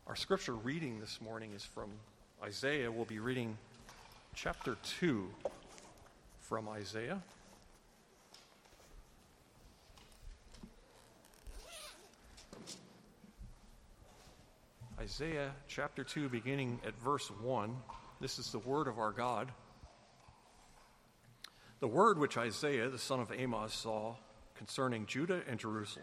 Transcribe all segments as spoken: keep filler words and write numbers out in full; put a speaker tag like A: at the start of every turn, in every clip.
A: Our scripture reading this morning is from Isaiah. We'll be reading chapter two from Isaiah. Isaiah chapter two, beginning at verse one. This is the word of our God. The word which Isaiah, the son of Amoz, saw concerning Judah and Jerusalem.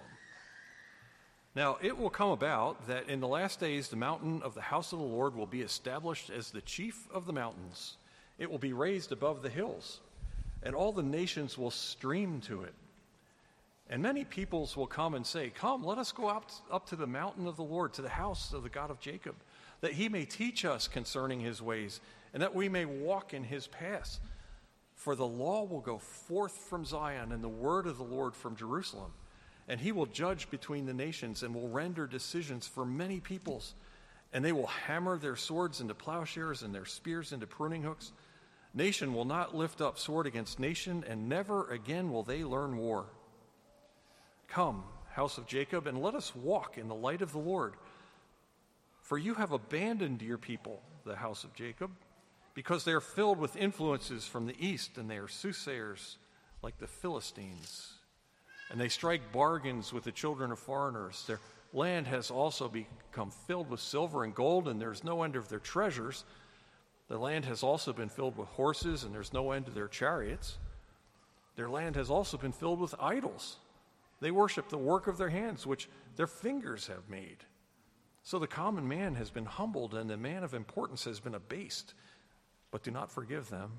A: Now it will come about that in the last days the mountain of the house of the Lord will be established as the chief of the mountains. It will be raised above the hills, and all the nations will stream to it. And many peoples will come and say, "Come, let us go up, up to the mountain of the Lord, to the house of the God of Jacob, that he may teach us concerning his ways, and that we may walk in his paths. For the law will go forth from Zion, and the word of the Lord from Jerusalem. And he will judge between the nations, and will render decisions for many peoples. And they will hammer their swords into plowshares, and their spears into pruning hooks. Nation will not lift up sword against nation, and never again will they learn war. Come, house of Jacob, and let us walk in the light of the Lord. For you have abandoned your people, the house of Jacob, because they are filled with influences from the east, and they are soothsayers like the Philistines. And they strike bargains with the children of foreigners. Their land has also become filled with silver and gold, and there's no end of their treasures. The land has also been filled with horses, and there's no end to their chariots. Their land has also been filled with idols. They worship the work of their hands, which their fingers have made. So the common man has been humbled, and the man of importance has been abased. But do not forgive them.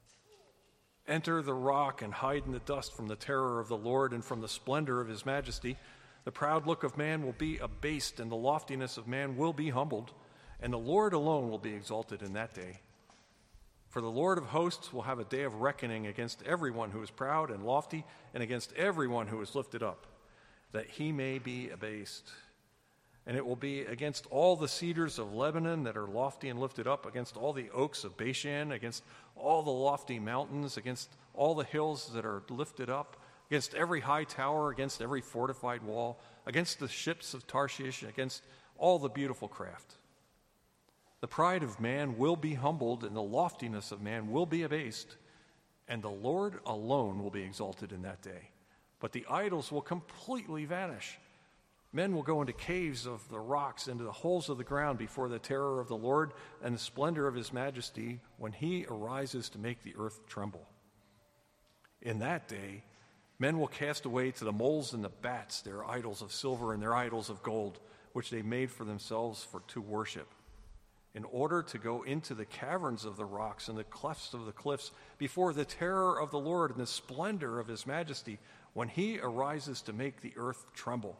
A: Enter the rock and hide in the dust from the terror of the Lord and from the splendor of his majesty. The proud look of man will be abased, and the loftiness of man will be humbled, and the Lord alone will be exalted in that day. For the Lord of hosts will have a day of reckoning against everyone who is proud and lofty, and against everyone who is lifted up, that he may be abased. And it will be against all the cedars of Lebanon that are lofty and lifted up, against all the oaks of Bashan, against all the lofty mountains, against all the hills that are lifted up, against every high tower, against every fortified wall, against the ships of Tarshish, against all the beautiful craft. The pride of man will be humbled, and the loftiness of man will be abased, and the Lord alone will be exalted in that day. But the idols will completely vanish. Men will go into caves of the rocks, into the holes of the ground before the terror of the Lord and the splendor of his majesty when he arises to make the earth tremble. In that day, men will cast away to the moles and the bats their idols of silver and their idols of gold, which they made for themselves for to worship, in order to go into the caverns of the rocks and the clefts of the cliffs before the terror of the Lord and the splendor of his majesty when he arises to make the earth tremble.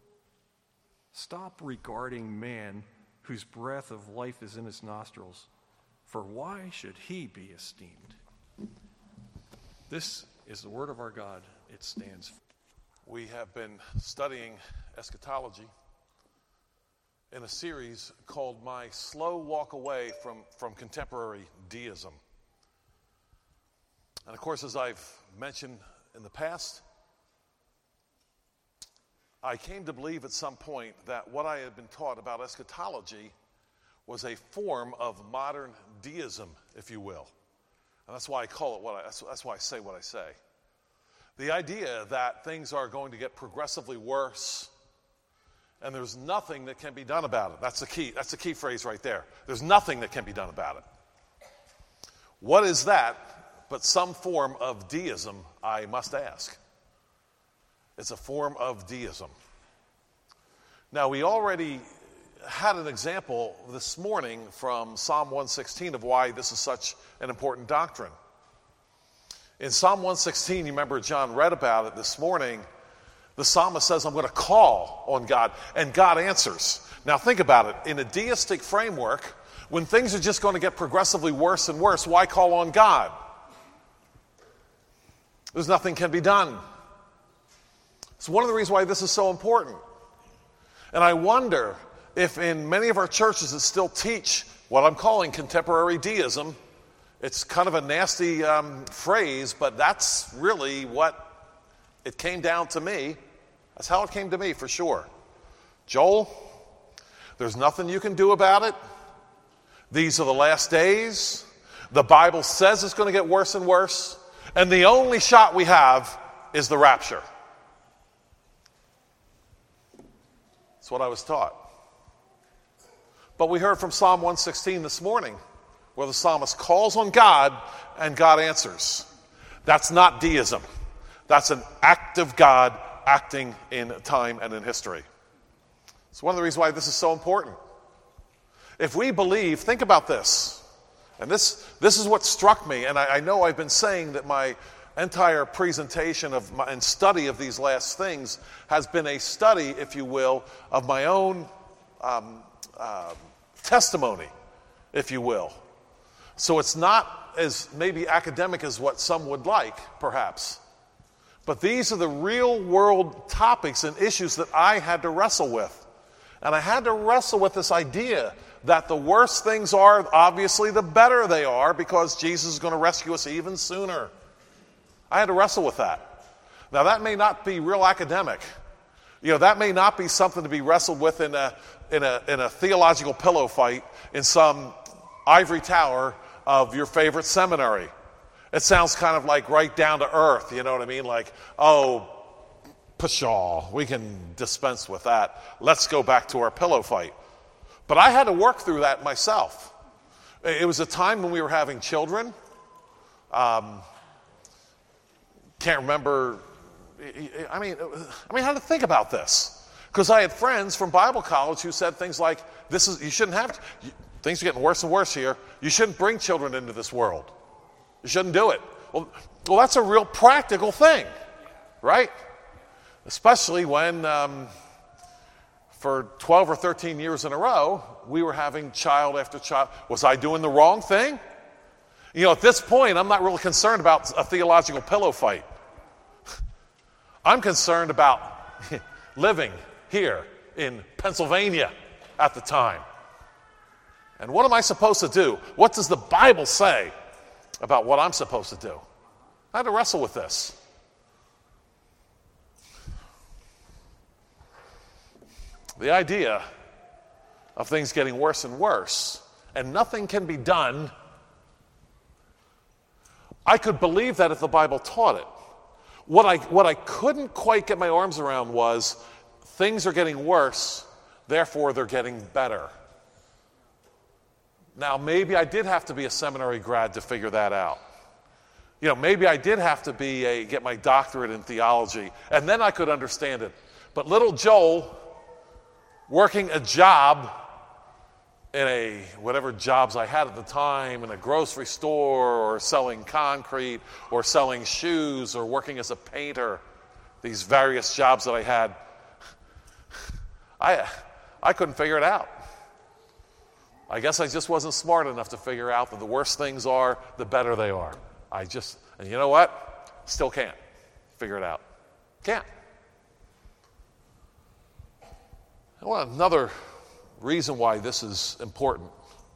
A: Stop regarding man whose breath of life is in his nostrils, for why should he be esteemed? This is the word of our God. It stands.
B: We have been studying eschatology in a series called My Slow Walk Away from, from Contemporary Deism. And of course, as I've mentioned in the past, I came to believe at some point that what I had been taught about eschatology was a form of modern deism, if you will. And that's why I call it what I, that's, that's why I say what I say. The idea that things are going to get progressively worse and there's nothing that can be done about it. That's the key, that's the key phrase right there. There's nothing that can be done about it. What is that but some form of deism, I must ask? It's a form of deism. Now, we already had an example this morning from Psalm one sixteen of why this is such an important doctrine. In Psalm one sixteen, you remember John read about it this morning, the psalmist says, I'm going to call on God, and God answers. Now, think about it. In a deistic framework, when things are just going to get progressively worse and worse, why call on God? There's nothing can be done. It's one of the reasons why this is so important. And I wonder if in many of our churches that still teach what I'm calling contemporary deism, it's kind of a nasty um, phrase, but that's really what it came down to me. That's how it came to me for sure. Joel, There's nothing you can do about it. These are the last days. The Bible says it's going to get worse and worse. And the only shot we have is the rapture. That's what I was taught. But we heard from Psalm one sixteen this morning, where the psalmist calls on God and God answers. That's not deism. That's an active God acting in time and in history. It's one of the reasons why this is so important. If we believe, think about this, and this this is what struck me, and I, I know I've been saying that my entire presentation of my, and study of these last things has been a study, if you will, of my own um, uh, testimony, if you will. So it's not as maybe academic as what some would like, perhaps. But these are the real world topics and issues that I had to wrestle with. And I had to wrestle with this idea that the worse things are, obviously, the better they are, because Jesus is going to rescue us even sooner. I had to wrestle with that. Now, that may not be real academic. You know, that may not be something to be wrestled with in a, in a, in a theological pillow fight in some ivory tower of your favorite seminary. It sounds kind of like right down to earth, you know what I mean? Like, oh, pshaw, we can dispense with that. Let's go back to our pillow fight. But I had to work through that myself. It was a time when we were having children. Um, can't remember. I mean, I mean, how to think about this? Because I had friends from Bible college who said things like, "This is you shouldn't have. You, things are getting worse and worse here. You shouldn't bring children into this world. You shouldn't do it." Well, well, that's a real practical thing, right? Especially when, um, for twelve or thirteen years in a row, we were having child after child. Was I doing the wrong thing? You know, at this point, I'm not really concerned about a theological pillow fight. I'm concerned about living here in Pennsylvania at the time. And what am I supposed to do? What does the Bible say about what I'm supposed to do? I had to wrestle with this. The idea of things getting worse and worse, and nothing can be done. I could believe that if the Bible taught it. What I, what I couldn't quite get my arms around was things are getting worse, therefore they're getting better. Now, maybe I did have to be a seminary grad to figure that out. You know, maybe I did have to be a, get my doctorate in theology, and then I could understand it. But little Joel, working a job in a, whatever jobs I had at the time, in a grocery store, or selling concrete, or selling shoes, or working as a painter, these various jobs that I had, I, I couldn't figure it out. I guess I just wasn't smart enough to figure out that the worse things are, the better they are. I just, and you know what? Still can't figure it out. Can't. Well, another reason why this is important.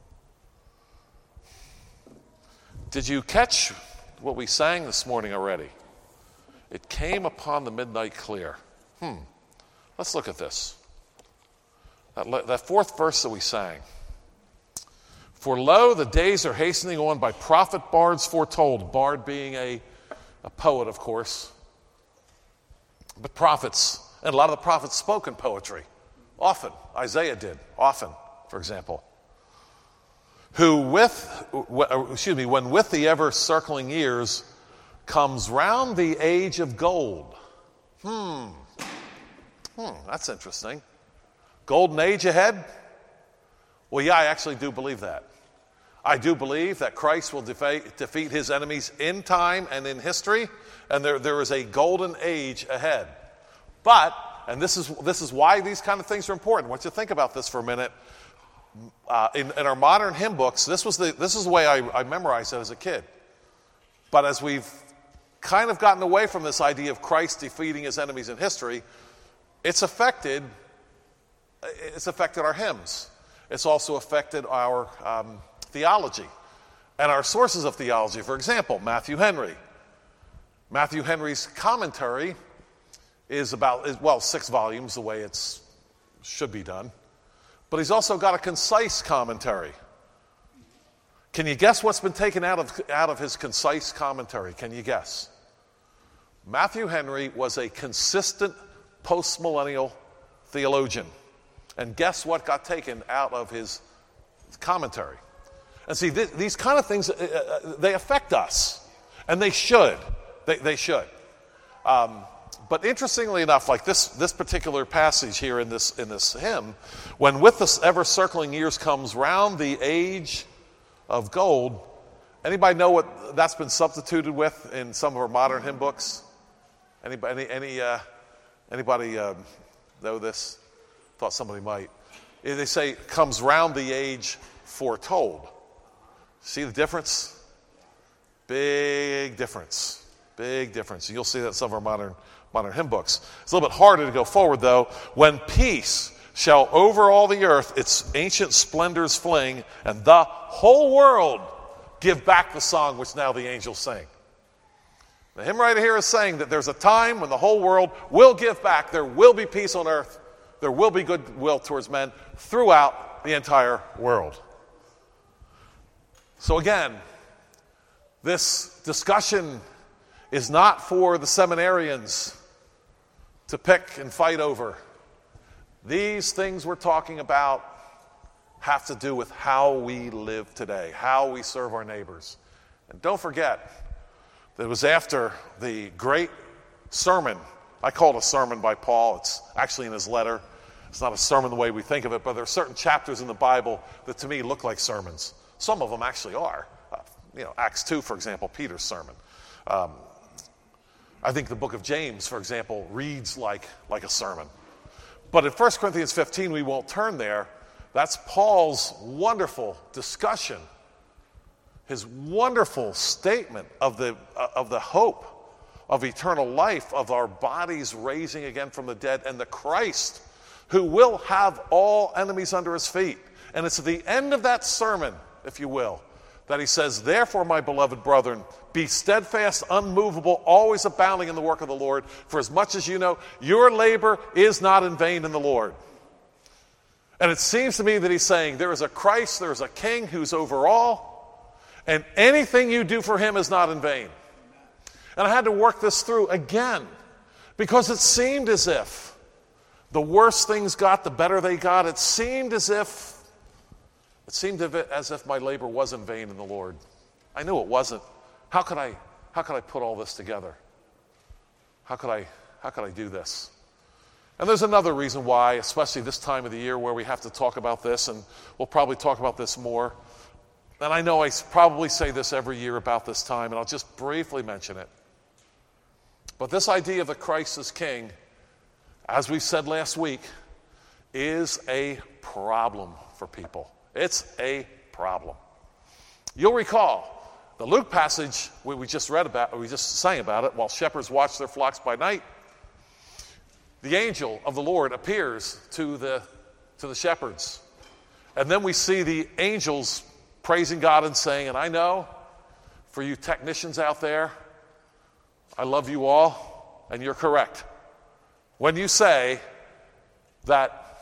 B: Did you catch what we sang this morning already? It came upon the midnight clear. Hmm. Let's look at this. That, that fourth verse that we sang. For lo, the days are hastening on by prophet bards foretold. Bard being a, a poet, of course. But prophets, and a lot of the prophets spoke in poetry. Often. Isaiah did. Often, for example. Who with, excuse me, when with the ever-circling years comes round the age of gold. Hmm. Hmm, that's interesting. Golden age ahead? Well, yeah, I actually do believe that. I do believe that Christ will defeat, defeat his enemies in time and in history, and there, there is a golden age ahead. But, and this is this is why these kind of things are important. I want you to think about this for a minute. Uh, in, in our modern hymn books, this was the this is the way I, I memorized it as a kid. But as we've kind of gotten away from this idea of Christ defeating his enemies in history, it's affected it's affected our hymns. It's also affected our um, theology and our sources of theology. For example, Matthew Henry. Matthew Henry's commentary is about, well, six volumes, the way it should be done. but he's also got a concise commentary. Can you guess what's been taken out of, out of his concise commentary? Can you guess? Matthew Henry was a consistent postmillennial theologian. And guess what got taken out of his commentary? And see, th- these kind of things, uh, they affect us. And they should. They, they should. Um, but interestingly enough, like this, this particular passage here in this, in this hymn, when with the ever-circling years comes round the age of gold, anybody know what that's been substituted with in some of our modern hymn books? Anybody, any, any, uh, anybody uh, know this? Thought somebody might. They say, comes round the age foretold. See the difference? Big difference. Big difference. You'll see that in some of our modern, modern hymn books. It's a little bit harder to go forward, though. When peace shall over all the earth its ancient splendors fling, and the whole world give back the song which now the angels sing. The hymn writer here is saying that there's a time when the whole world will give back. There will be peace on earth. There will be goodwill towards men throughout the entire world. So again, this discussion is not for the seminarians to pick and fight over. These things we're talking about have to do with how we live today, how we serve our neighbors. And don't forget that it was after the great sermon. I call it a sermon by Paul. It's actually in his letter. It's not a sermon the way we think of it, but there are certain chapters in the Bible that to me look like sermons. Some of them actually are. Uh, you know, Acts two, for example, Peter's sermon. Um, I think the book of James, for example, reads like, like a sermon. But in First Corinthians fifteen, we won't turn there. That's Paul's wonderful discussion, his wonderful statement of the, uh, of the hope of eternal life, of our bodies raising again from the dead, and the Christ who will have all enemies under his feet. And it's at the end of that sermon, if you will, that he says, therefore, my beloved brethren, be steadfast, unmovable, always abounding in the work of the Lord, for as much as you know, your labor is not in vain in the Lord. And it seems to me that he's saying there is a Christ, there is a King who's over all, and anything you do for him is not in vain. And I had to work this through again, because it seemed as if the worse things got, the better they got. It seemed as if, it seemed as if my labor was in vain in the Lord. I knew it wasn't. How could I, how could I put all this together? How could I, how could I do this? And there's another reason why, especially this time of the year where we have to talk about this, and we'll probably talk about this more. And I know I probably say this every year about this time, and I'll just briefly mention it. But this idea of the Christ as King, as we said last week, is a problem for people. It's a problem. You'll recall the Luke passage we just read about, we just sang about it, while shepherds watch their flocks by night. The angel of the Lord appears to the, to the shepherds. And then we see the angels praising God and saying, and I know for you technicians out there, I love you all, and you're correct when you say that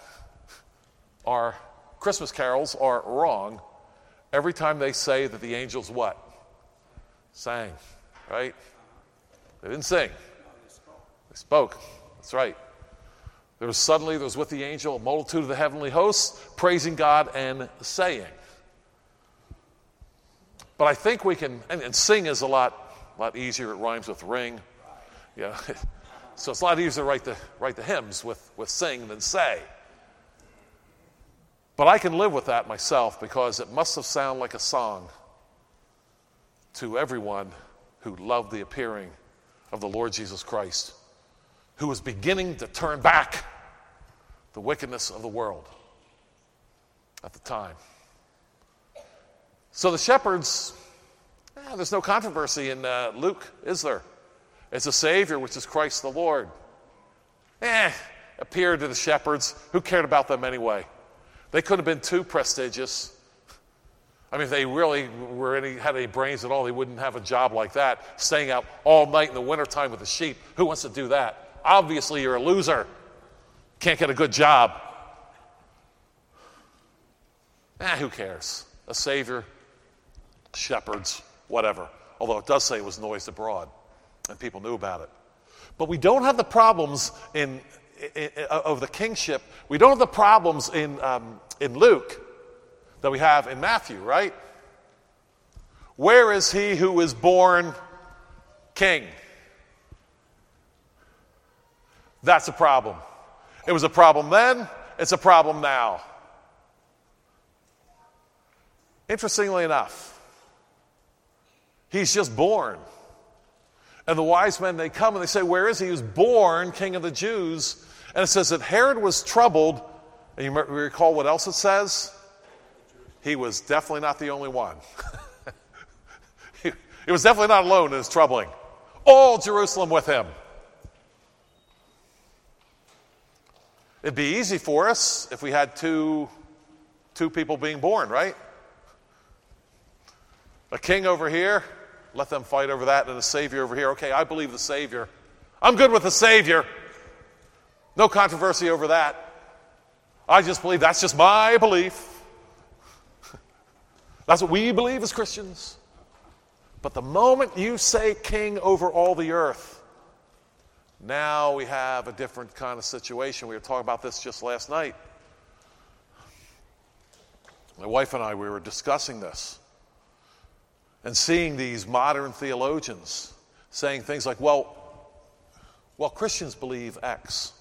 B: our Christmas carols are wrong every time they say that the angels what? Sang, right? They didn't sing. They spoke. That's right. There was suddenly, there was with the angel a multitude of the heavenly hosts praising God and saying. But I think we can, and, and sing is a lot, lot easier. It rhymes with ring. Yeah. So it's a lot easier to write the, write the hymns with, with sing than say. But I can live with that myself because it must have sounded like a song to everyone who loved the appearing of the Lord Jesus Christ, who was beginning to turn back the wickedness of the world at the time. So the shepherds, eh, there's no controversy in uh, Luke, is there? It's a Savior, which is Christ the Lord. Eh, appeared to the shepherds. Who cared about them anyway? They could have been too prestigious. I mean, if they really were any, had any brains at all, they wouldn't have a job like that, staying out all night in the wintertime with the sheep. Who wants to do that? Obviously, you're a loser. Can't get a good job. Eh, who cares? A Savior, shepherds, whatever. Although it does say it was noised abroad, and people knew about it. But we don't have the problems in, in, in of the kingship. We don't have the problems in um, in Luke that we have in Matthew, right? Where is he who is born king? That's a problem. It was a problem then, it's a problem now. Interestingly enough, he's just born. And the wise men, they come and they say, where is he? He was born king of the Jews. And it says that Herod was troubled. And you recall what else it says? He was definitely not the only one. he, he was definitely not alone in his troubling. All Jerusalem with him. It'd be easy for us if we had two, two people being born, right? A king over here, let them fight over that, and a Savior over here. Okay, I believe the Savior. I'm good with the Savior. No controversy over that. I just believe, that's just my belief. That's what we believe as Christians. But the moment you say king over all the earth, now we have a different kind of situation. We were talking about this just last night. My wife and I, we were discussing this and seeing these modern theologians saying things like, well, well, Christians believe X.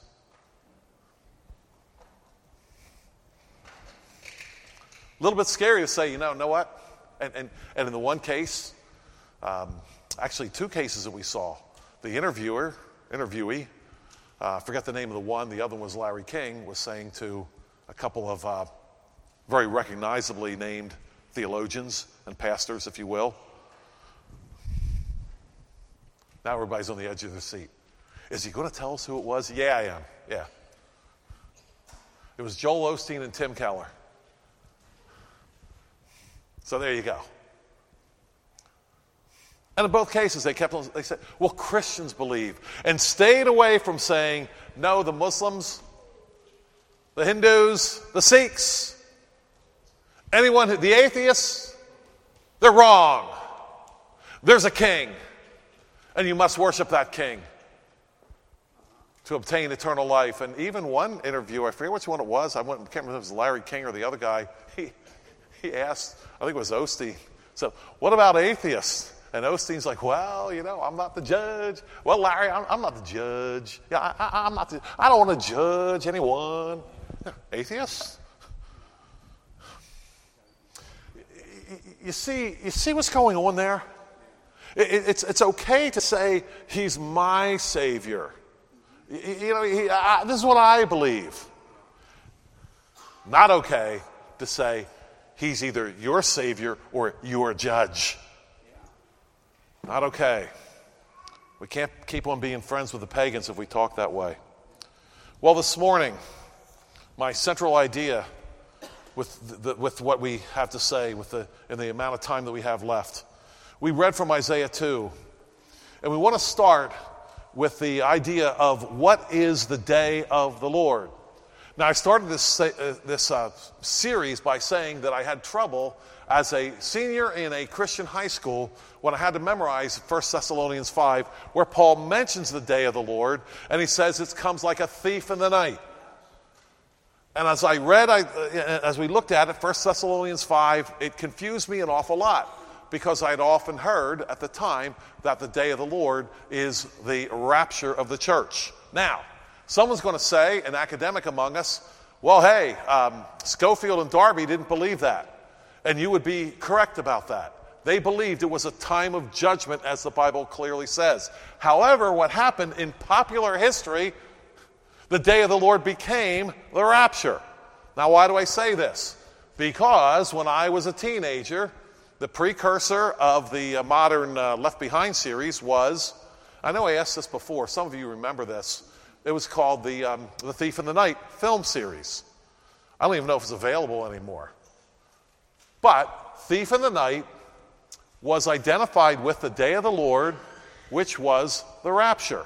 B: A little bit scary to say, you know, know what? And, and, and in the one case, um, actually two cases that we saw, the interviewer, interviewee, uh, I forget the name of the one, the other one was Larry King, was saying to a couple of uh, very recognizably named theologians and pastors, if you will. Now everybody's on the edge of their seat. Is he going to tell us who it was? Yeah, I am. Yeah. It was Joel Osteen and Tim Keller. So there you go. And in both cases, they kept on, they said, well, Christians believe, and stayed away from saying, no, the Muslims, the Hindus, the Sikhs, anyone, who, the atheists, they're wrong. There's a king, and you must worship that king to obtain eternal life. And even one interview, I forget which one it was, I can't remember if it was Larry King or the other guy, he, he asked, I think it was Osteen, so what about atheists? And Osteen's like, well, you know, I'm not the judge. Well, Larry, I'm, I'm not the judge. Yeah, I, I, I'm not the, I don't want to judge anyone. Yeah, atheists? You see, you see what's going on there? It, it's, it's okay to say, he's my Savior. You, you know, he, I, this is what I believe. Not okay to say, he's either your Savior or your judge. Not okay. We can't keep on being friends with the pagans if we talk that way. Well, this morning, my central idea with the, with what we have to say with the, in the amount of time that we have left, we read from Isaiah two, and we want to start with the idea of what is the day of the Lord. Now, I started this, uh, this uh, series by saying that I had trouble as a senior in a Christian high school when I had to memorize First Thessalonians five, where Paul mentions the day of the Lord, and he says it comes like a thief in the night. And as I read, I, as we looked at it, First Thessalonians five, it confused me an awful lot, because I had often heard at the time that the day of the Lord is the rapture of the church. Now, someone's going to say, an academic among us, well, hey, um, Schofield and Darby didn't believe that. And you would be correct about that. They believed it was a time of judgment, as the Bible clearly says. However, what happened in popular history, the day of the Lord became the rapture. Now, why do I say this? Because when I was a teenager, the precursor of the uh, modern uh, Left Behind series was, I know I asked this before, some of you remember this, it was called the, um, the Thief in the Night film series. I don't even know if it's available anymore. But Thief in the Night was identified with the day of the Lord, which was the rapture.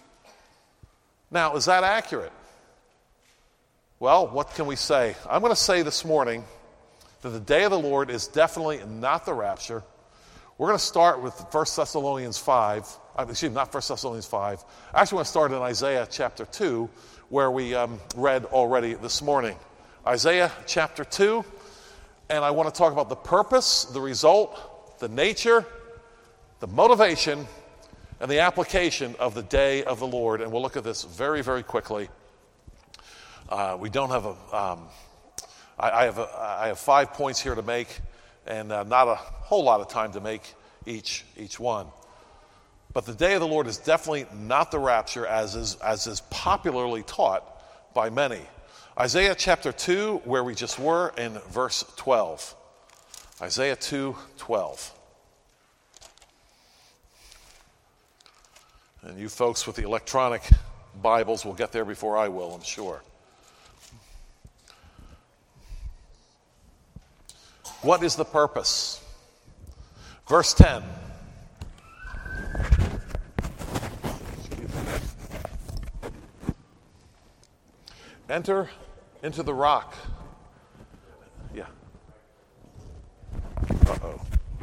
B: Now, is that accurate? Well, what can we say? I'm going to say this morning that the day of the Lord is definitely not the rapture. We're going to start with First Thessalonians five. Excuse me, not First Thessalonians five. I actually want to start in Isaiah chapter two, where we um, read already this morning. Isaiah chapter two, and I want to talk about the purpose, the result, the nature, the motivation, and the application of the day of the Lord. And we'll look at this very, very quickly. Uh, we don't have a... Um, I, I, have a, I have five points here to make, and uh, not a whole lot of time to make each each one. But the day of the Lord is definitely not the rapture, as is, as is popularly taught by many. Isaiah chapter two, where we just were, in verse twelve. Isaiah two, twelve. And you folks with the electronic Bibles will get there before I will, I'm sure. What is the purpose? Verse ten. Enter into the rock. Yeah. Uh-oh.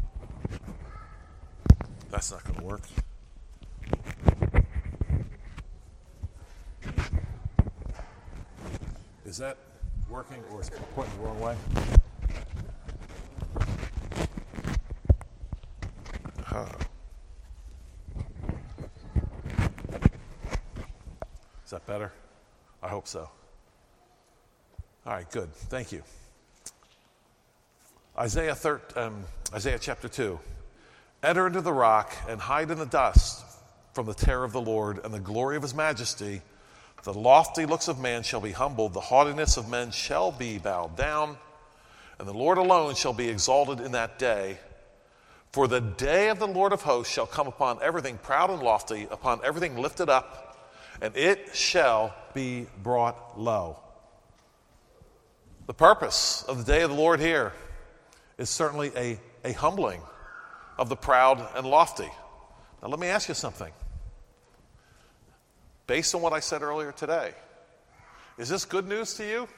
B: That's not going to work. Is that working, or is it pointing the wrong way? Uh, is that better? I hope so. All right, good. Thank you. Isaiah, thir- um, Isaiah chapter two. Enter into the rock and hide in the dust from the terror of the Lord and the glory of his majesty. The lofty looks of man shall be humbled, the haughtiness of men shall be bowed down, and the Lord alone shall be exalted in that day. For the day of the Lord of hosts shall come upon everything proud and lofty, upon everything lifted up, and it shall be brought low. The purpose of the day of the Lord here is certainly a, a humbling of the proud and lofty. Now let me ask you something. Based on what I said earlier today, is this good news to you?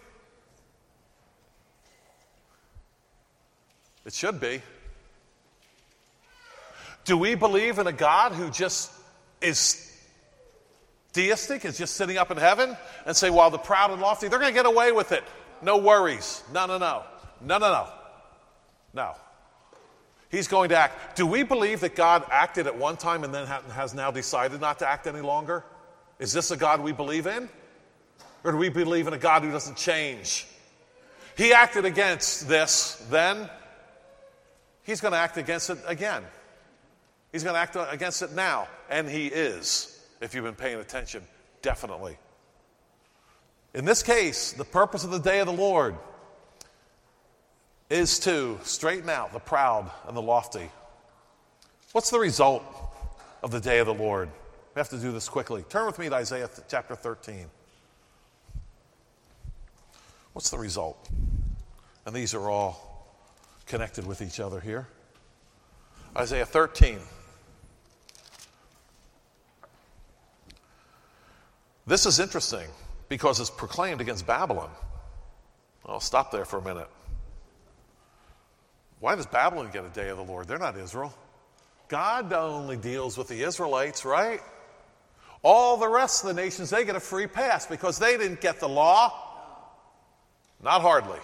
B: It should be. Do we believe in a God who just is deistic, is just sitting up in heaven and say, well, the proud and lofty, they're going to get away with it. No worries. No, no, no. No, no, no. No. He's going to act. Do we believe that God acted at one time and then has now decided not to act any longer? Is this a God we believe in? Or do we believe in a God who doesn't change? He acted against this then. He's going to act against it again. He's going to act against it now. And he is, if you've been paying attention, definitely. In this case, the purpose of the day of the Lord is to straighten out the proud and the lofty. What's the result of the day of the Lord? We have to do this quickly. Turn with me to Isaiah chapter thirteen. What's the result? And these are all connected with each other here. Isaiah thirteen. This is interesting because it's proclaimed against Babylon. I'll stop there for a minute. Why does Babylon get a day of the Lord? They're not Israel. God only deals with the Israelites, right? All the rest of the nations, they get a free pass because they didn't get the law. Not hardly.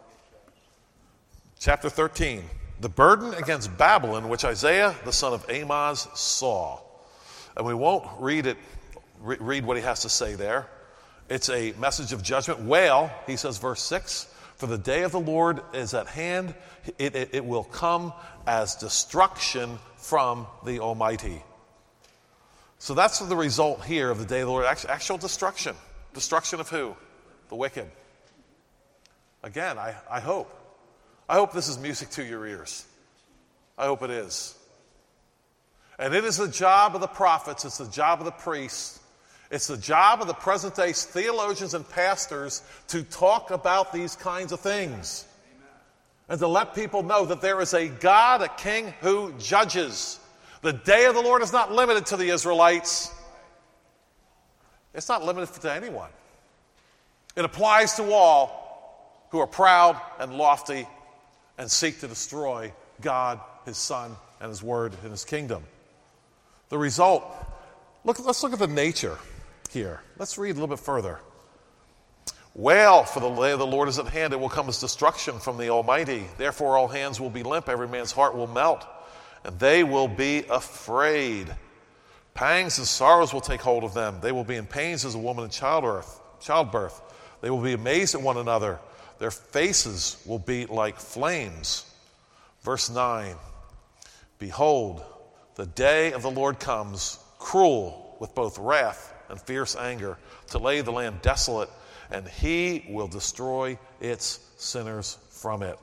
B: Chapter thirteen. The burden against Babylon, which Isaiah, the son of Amoz, saw. And we won't read it, re- read what he has to say there. It's a message of judgment. Wail, he says, verse six, for the day of the Lord is at hand. It, it, it will come as destruction from the Almighty. So that's the result here of the day of the Lord. Actual, actual destruction. Destruction of who? The wicked. Again, I, I hope. I hope this is music to your ears. I hope it is. And it is the job of the prophets. It's the job of the priests. It's the job of the present day theologians and pastors to talk about these kinds of things. Amen. And to let people know that there is a God, a king who judges. The day of the Lord is not limited to the Israelites. It's not limited to anyone. It applies to all who are proud and lofty and seek to destroy God, his Son, and his word and his kingdom. The result, look, let's look at the nature here. Let's read a little bit further. Wail, for the day of the Lord is at hand. It will come as destruction from the Almighty. Therefore all hands will be limp, every man's heart will melt, and they will be afraid. Pangs and sorrows will take hold of them. They will be in pains as a woman in childbirth. childbirth. They will be amazed at one another. Their faces will be like flames. Verse nine, behold, the day of the Lord comes, cruel with both wrath and fierce anger, to lay the land desolate, and he will destroy its sinners from it.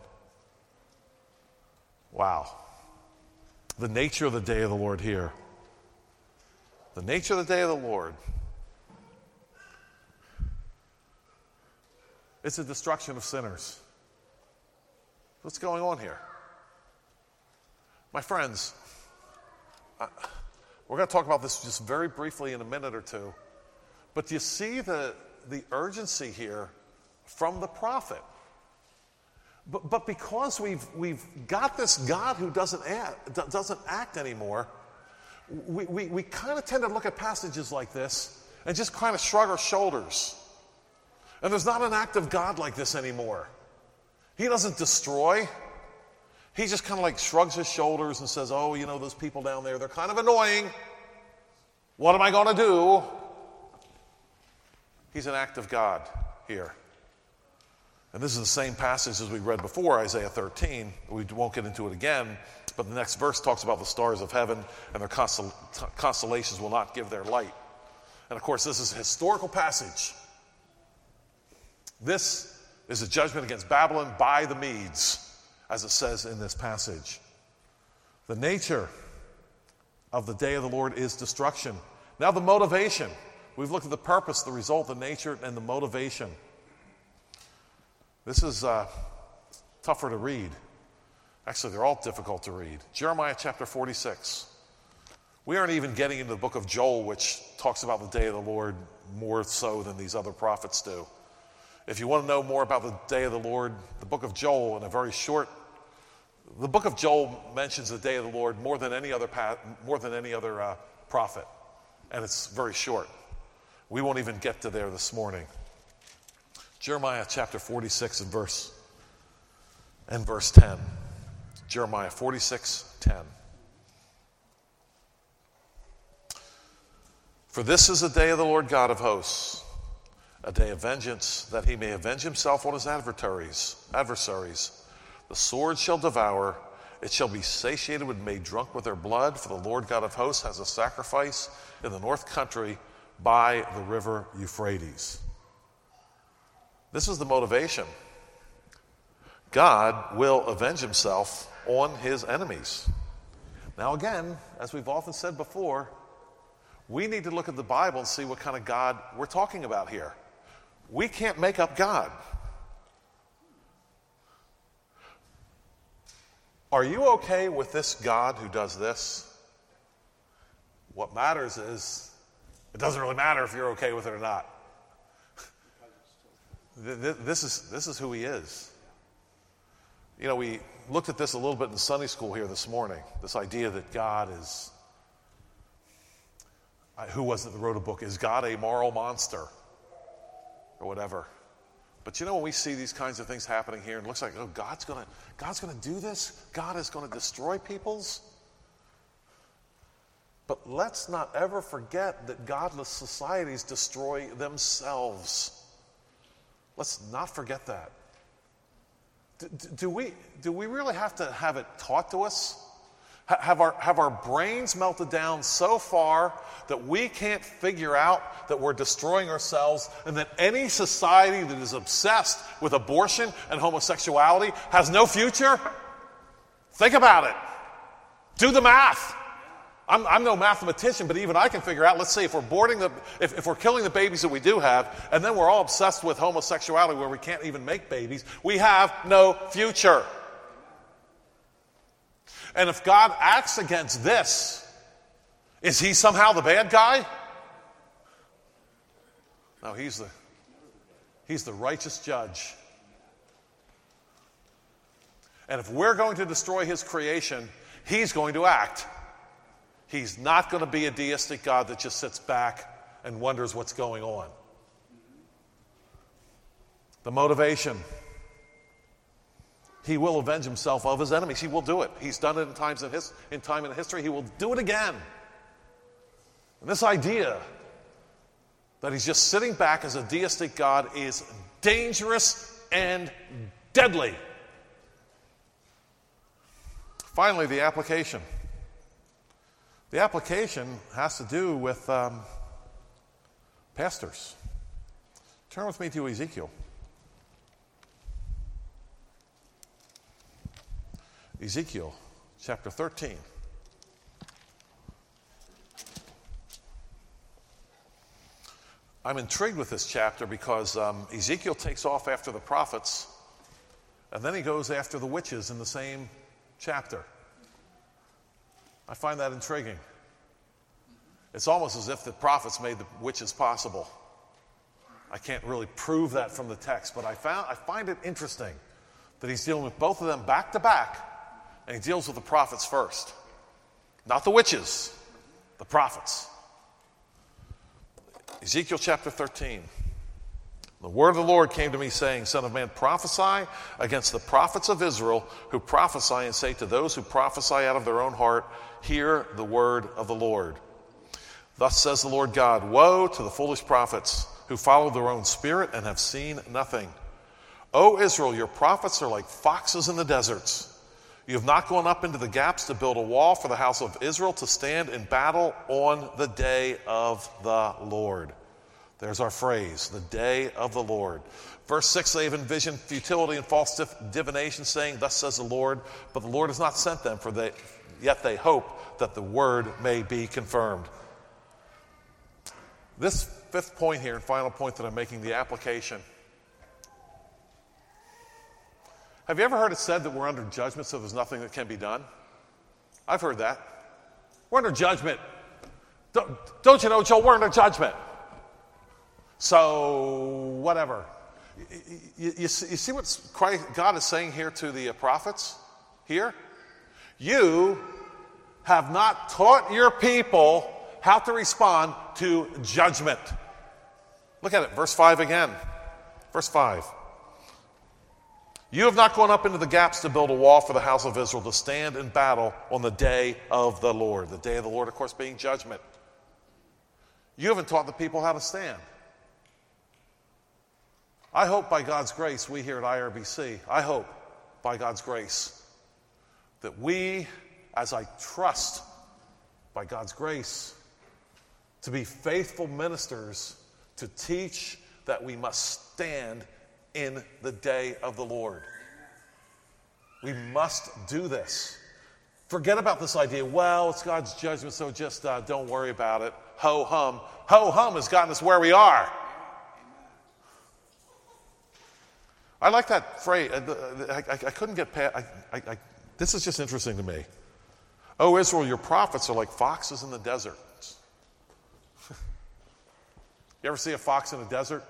B: Wow. The nature of the day of the Lord here. The nature of the day of the Lord. It's a destruction of sinners. What's going on here? My friends, I, we're going to talk about this just very briefly in a minute or two. But do you see the, the urgency here from the prophet? But, but because we've, we've got this God who doesn't act, doesn't act anymore, we, we, we kind of tend to look at passages like this and just kind of shrug our shoulders. And there's not an active God like this anymore. He doesn't destroy. He just kind of like shrugs his shoulders and says, oh, you know, those people down there, they're kind of annoying. What am I going to do? He's an active God here. And this is the same passage as we read before, Isaiah thirteen. We won't get into it again, but the next verse talks about the stars of heaven and their constel- constellations will not give their light. And of course, this is a historical passage. This is a judgment against Babylon by the Medes, as it says in this passage. The nature of the day of the Lord is destruction. Now the motivation. We've looked at the purpose, the result, the nature, and the motivation. This is uh, tougher to read. Actually, they're all difficult to read. Jeremiah chapter forty-six. We aren't even getting into the book of Joel, which talks about the day of the Lord more so than these other prophets do. If you want to know more about the day of the Lord, the book of Joel, in a very short, the book of Joel mentions the day of the Lord more than any other more than any other uh, prophet, and it's very short. We won't even get to there this morning. Jeremiah chapter forty-six and verse and verse ten. Jeremiah forty-six, ten. For this is the day of the Lord God of hosts, a day of vengeance, that he may avenge himself on his adversaries. Adversaries. The sword shall devour, it shall be satiated and made drunk with their blood, for the Lord God of hosts has a sacrifice in the north country by the river Euphrates. This is the motivation. God will avenge himself on his enemies. Now again, as we've often said before, we need to look at the Bible and see what kind of God we're talking about here. We can't make up God. Are you okay with this God who does this? What matters is, it doesn't really matter if you're okay with it or not. This is, this is who he is. You know, we looked at this a little bit in Sunday school here this morning, this idea that God is, who was it that wrote a book, is God a moral monster? Or whatever. But you know, when we see these kinds of things happening here, it looks like, oh, God's gonna, God's gonna do this? God is gonna destroy peoples? But let's not ever forget that godless societies destroy themselves. Let's not forget that. Do, do, we, do we really have to have it taught to us? Have our, have our brains melted down so far that we can't figure out that we're destroying ourselves, and that any society that is obsessed with abortion and homosexuality has no future? Think about it. Do the math. I'm, I'm no mathematician, but even I can figure out, let's say if we're boarding the, if, if we're killing the babies that we do have, and then we're all obsessed with homosexuality where we can't even make babies, we have no future. And if God acts against this, is he somehow the bad guy? No, he's the, he's the righteous judge. And if we're going to destroy his creation, he's going to act. He's not going to be a deistic God that just sits back and wonders what's going on. The motivation. He will avenge himself of his enemies. He will do it. He's done it in times in his in time in history. He will do it again. And this idea that he's just sitting back as a deistic God is dangerous and deadly. Finally, the application. The application has to do with um, pastors. Turn with me to Ezekiel. Ezekiel chapter thirteen. I'm intrigued with this chapter because um, Ezekiel takes off after the prophets, and then he goes after the witches in the same chapter. I find that intriguing. It's almost as if the prophets made the witches possible. I can't really prove that from the text, but I found I find it interesting that he's dealing with both of them back to back, and he deals with the prophets first. Not the witches, the prophets. Ezekiel chapter thirteen. The word of the Lord came to me saying, Son of man, prophesy against the prophets of Israel who prophesy, and say to those who prophesy out of their own heart, hear the word of the Lord. Thus says the Lord God, woe to the foolish prophets who follow their own spirit and have seen nothing. O Israel, your prophets are like foxes in the deserts. You have not gone up into the gaps to build a wall for the house of Israel to stand in battle on the day of the Lord. There's our phrase, the day of the Lord. Verse six, they have envisioned futility and false divination, saying, thus says the Lord, but the Lord has not sent them, for they, yet they hope that the word may be confirmed. This fifth point here, and final point that I'm making, the application. Have you ever heard it said that we're under judgment, so there's nothing that can be done? I've heard that. We're under judgment. Don't, don't you know, Joel, we're under judgment. So, whatever. You, you, you see what Christ, God is saying here to the prophets? Here? You have not taught your people how to respond to judgment. Look at it, verse five again. Verse five. You have not gone up into the gaps to build a wall for the house of Israel to stand in battle on the day of the Lord. The day of the Lord, of course, being judgment. You haven't taught the people how to stand. I hope by God's grace, we here at I R B C, I hope by God's grace that we, as I trust by God's grace, to be faithful ministers to teach that we must stand in the day of the Lord. We must do this. Forget about this idea, well, it's God's judgment, so just uh, don't worry about it. Ho-hum. Ho-hum has gotten us where we are. I like that phrase. I, I, I couldn't get past. I, I, I, this is just interesting to me. Oh, Israel, your prophets are like foxes in the desert. You ever see a fox in a desert?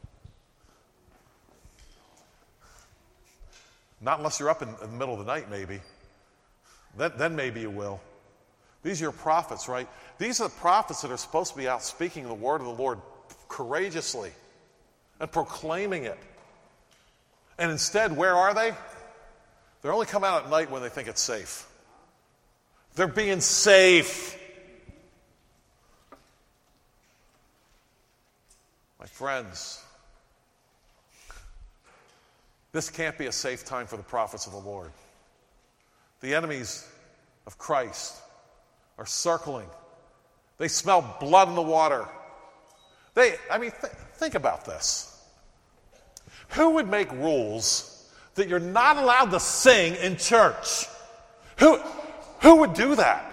B: Not unless you're up in, in the middle of the night, maybe. Then, then maybe you will. These are your prophets, right? These are the prophets that are supposed to be out speaking the word of the Lord courageously and proclaiming it. And instead, where are they? They only come out at night when they think it's safe. They're being safe. My friends, this can't be a safe time for the prophets of the Lord. The enemies of Christ are circling. They smell blood in the water. They, I mean, th- think about this. Who would make rules that you're not allowed to sing in church? Who, who would do that?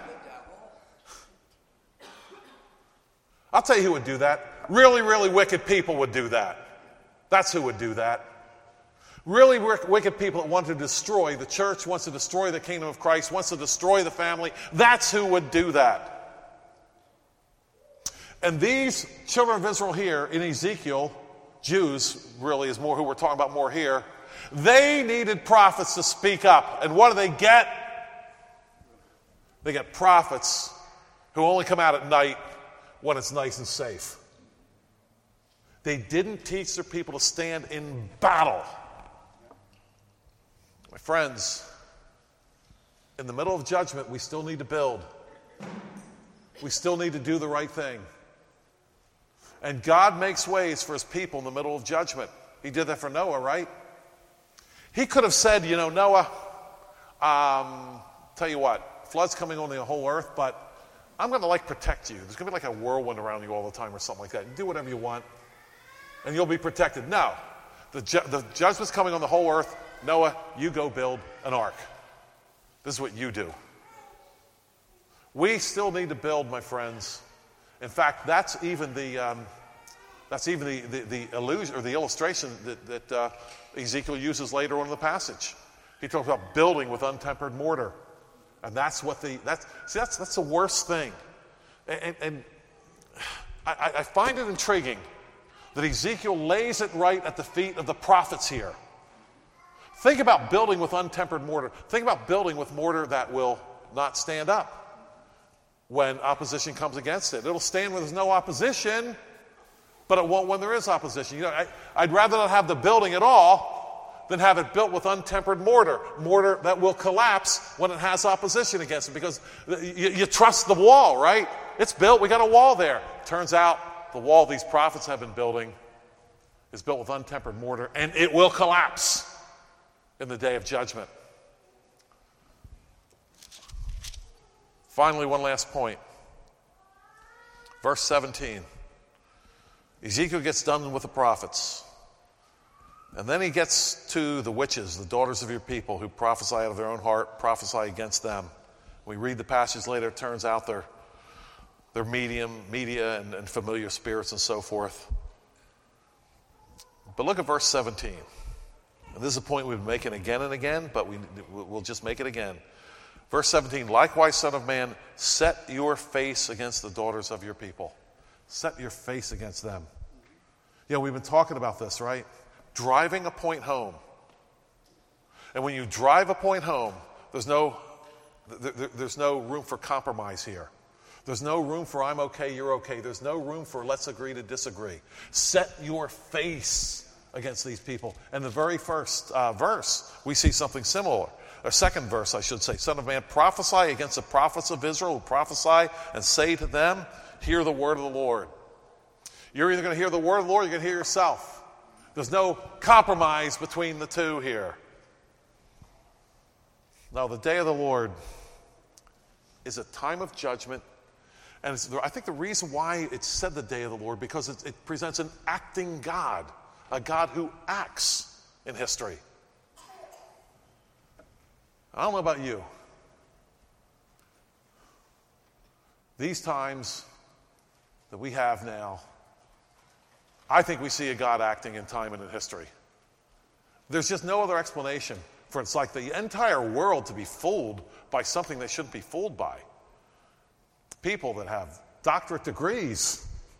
B: I'll tell you who would do that. Really, really wicked people would do that. That's who would do that. Really wicked people that want to destroy the church, wants to destroy the kingdom of Christ, wants to destroy the family. That's who would do that. And these children of Israel here in Ezekiel, Jews really is more who we're talking about more here, They needed prophets to speak up. And what do they get? They get prophets who only come out at night when it's nice and safe. They didn't teach their people to stand in battle. My friends, in the middle of judgment, we still need to build. We still need to do the right thing. And God makes ways for his people in the middle of judgment. He did that for Noah, right? He could have said, you know, Noah, um, tell you what, flood's coming on the whole earth, but I'm going to like protect you. There's going to be like a whirlwind around you all the time or something like that. You do whatever you want, and you'll be protected. No, the, ju- the judgment's coming on the whole earth. Noah, you go build an ark. This is what you do. We still need to build, my friends. In fact, that's even the um, that's even the, the, the illusion or the illustration that, that uh, Ezekiel uses later on in the passage. He talks about building with untempered mortar. And that's what the, that's, see, that's, that's the worst thing. And, and I, I find it intriguing that Ezekiel lays it right at the feet of the prophets here. Think about building with untempered mortar. Think about building with mortar that will not stand up when opposition comes against it. It'll stand when there's no opposition, but it won't when there is opposition. You know, I, I'd rather not have the building at all than have it built with untempered mortar, mortar that will collapse when it has opposition against it, because you, you trust the wall, right? It's built, we got a wall there. Turns out the wall these prophets have been building is built with untempered mortar, and it will collapse in the day of judgment. Finally, one last point. Verse seventeen. Ezekiel gets done with the prophets. And then he gets to the witches, the daughters of your people, who prophesy out of their own heart, prophesy against them. We read the passage later, it turns out they're, they're medium, media, and, and familiar spirits and so forth. But look at verse seventeen. And this is a point we've been making again and again, but we, we'll just make it again. Verse seventeen, likewise, son of man, set your face against the daughters of your people. Set your face against them. You know, we've been talking about this, right? Driving a point home. And when you drive a point home, there's no, there, there's no room for compromise here. There's no room for I'm okay, you're okay. There's no room for let's agree to disagree. Set your face against these people. And the very first uh, verse, we see something similar. Or second verse, I should say. Son of man, prophesy against the prophets of Israel who prophesy and say to them, hear the word of the Lord. You're either going to hear the word of the Lord or you're going to hear yourself. There's no compromise between the two here. Now, the day of the Lord is a time of judgment. And it's, I think the reason why it's said the day of the Lord, because it, it presents an acting God, a God who acts in history. I don't know about you. These times that we have now, I think we see a God acting in time and in history. There's just no other explanation for it. It's like the entire world to be fooled by something they shouldn't be fooled by. People that have doctorate degrees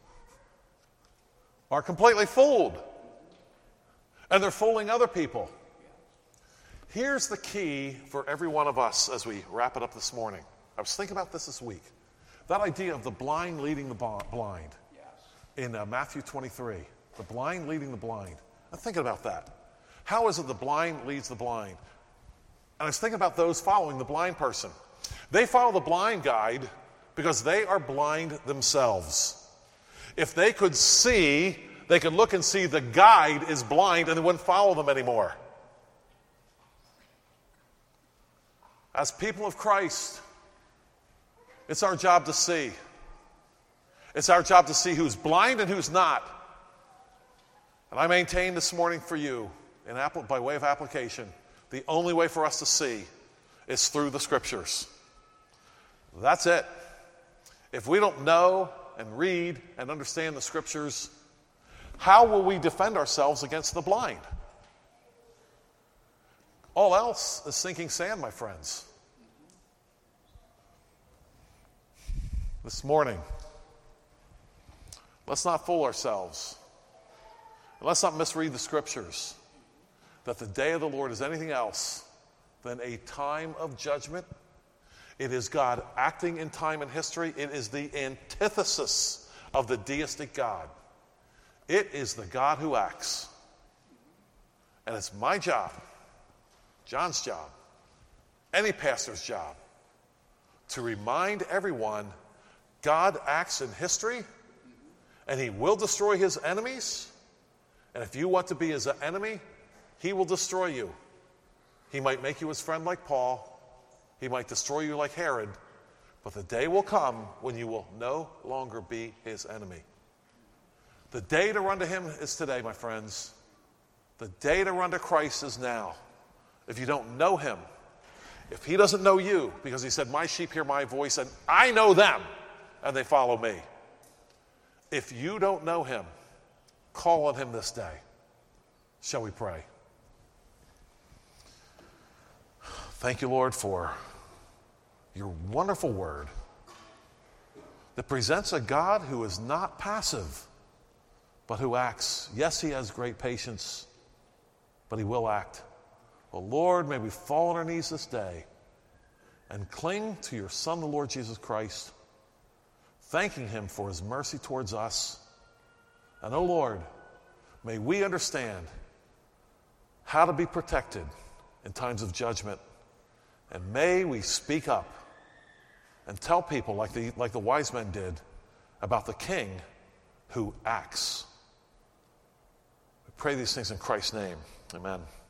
B: are completely fooled. And they're fooling other people. Here's the key for every one of us as we wrap it up this morning. I was thinking about this this week. That idea of the blind leading the blind. In uh, Matthew twenty-three, the blind leading the blind. I'm thinking about that. How is it the blind leads the blind? And I was thinking about those following the blind person. They follow the blind guide because they are blind themselves. If they could see, they could look and see the guide is blind and they wouldn't follow them anymore. As people of Christ, it's our job to see. It's our job to see who's blind and who's not. And I maintain this morning for you, in, by way of application, the only way for us to see is through the Scriptures. That's it. If we don't know and read and understand the Scriptures, how will we defend ourselves against the blind? All else is sinking sand, my friends. This morning, let's not fool ourselves. Let's not misread the Scriptures. that the day of the Lord is anything else than a time of judgment. It is God acting in time and history. It is the antithesis of the deistic God. It is the God who acts. And it's my job, John's job, any pastor's job, to remind everyone God acts in history, and he will destroy his enemies. And if you want to be his enemy, he will destroy you. He might make you his friend like Paul. He might destroy you like Herod. But the day will come when you will no longer be his enemy. The day to run to him is today, my friends. The day to run to Christ is now. If you don't know him, if he doesn't know you, because he said, my sheep hear my voice, and I know them, and they follow me. If you don't know him, call on him this day. Shall we pray? Thank you, Lord, for your wonderful word that presents a God who is not passive, but who acts. Yes, he has great patience, but he will act. Well, Lord, may we fall on our knees this day and cling to your Son, the Lord Jesus Christ, thanking him for his mercy towards us. And, oh Lord, may we understand how to be protected in times of judgment. And may we speak up and tell people, like the, like the wise men did, about the King who acts. We pray these things in Christ's name. Amen.